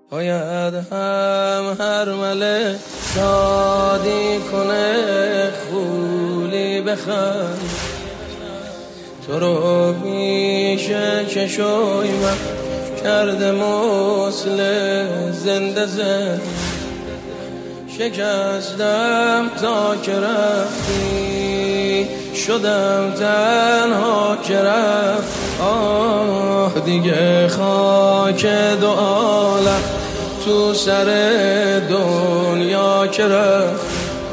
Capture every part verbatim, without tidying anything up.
باید هم هر مله شادی کنه خولی بخند تو رو پیش چشوی من کرده مثل زنده زند شکستم تا که رفتی شدم تنها که رفت آه دیگه خاک دو عالم تو سر دنیا که رفت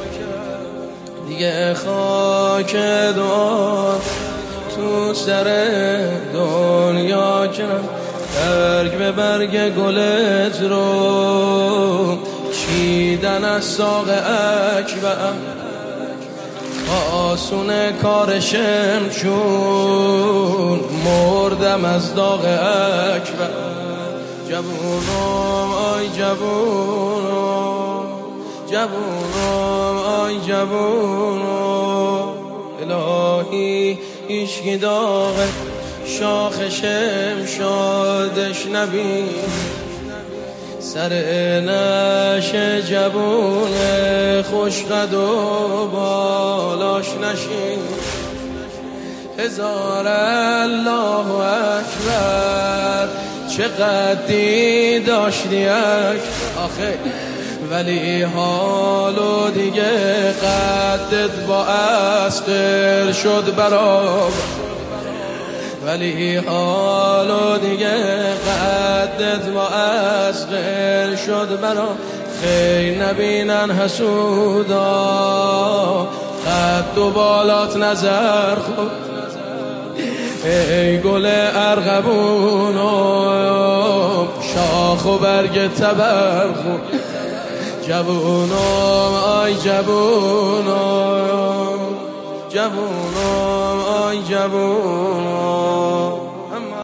دیگه خاک دو عالم تو سر دنیا که رفت برگ به برگ گلت رو چیدن از ساق اکبر آسونه کارشم چون مردم از داغ اکبر جوونم آی جوونم جوونم آی جوونم الهی هیچکی داغ شاخشم شادش نبین سر نشه جوون خوشقد و بالاش نشین هزار الله اکبر چه قدی داشتی آخه ولی حالو دیگه قدت با اسقر شد برام ولی حالو دیگه قدت با اسقر شد برام خیر نبینن حسودا قد و بالات نظر خود ای گل ارغبونم شاخ و برگ تبر خود جوونم آی جوونم جوونم آی جوونم